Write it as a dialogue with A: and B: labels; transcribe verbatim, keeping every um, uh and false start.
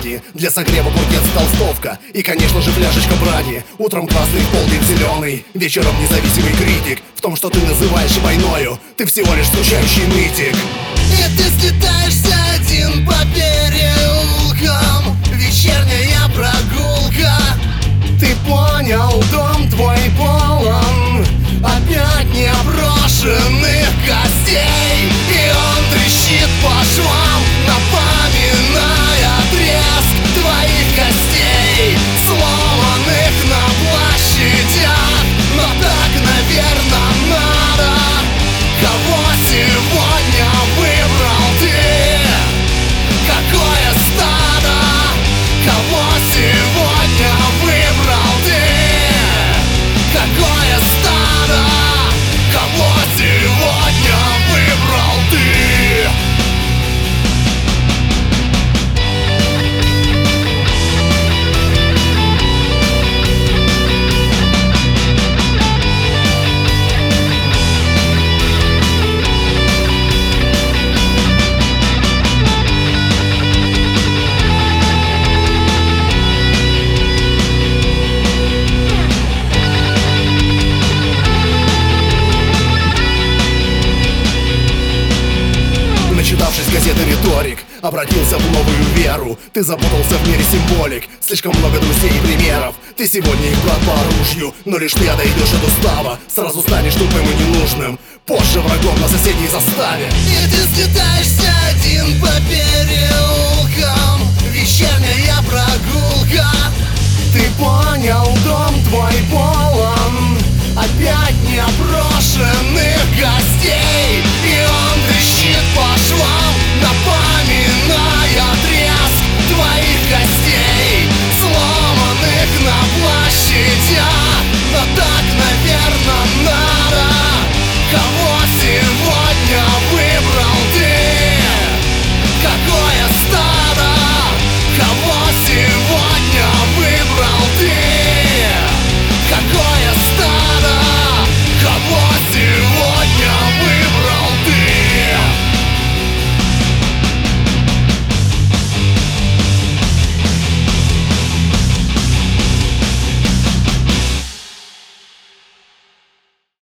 A: ладе. Для согрева бургет с толстовка и, конечно же, фляжечка брани. Утром красный, в полдень зеленый, вечером независимый критик. В том, что ты называешь войною, ты всего лишь скучающий нытик.
B: И ты слетаешься один по переулкам, вечерняя прогулка.
A: Ты понял, дом твой полон опять неброшенных костей,
B: и он трещит по швам, напоминая треск твоих костей, сломанных на площадях. Но так, наверное, надо. Кого сегодня выбрал ты? Какое стадо? Кого сегодня выбрал ты? Какое стадо? Кого сегодня выбрал ты?
A: Начитавшись газеты «Риторик», обратился в новую веру. Ты запутался в мире символик, слишком много друзей и примеров. Ты сегодня их брат по оружию, но лишь ты отойдешь от устава. Сразу станешь тупым и ненужным, позже врагом на соседней заставе.
B: И ты слетаешься один по переулкам, вечерняя прогулка.
A: Ты понял, дом твой полон опять неброшенный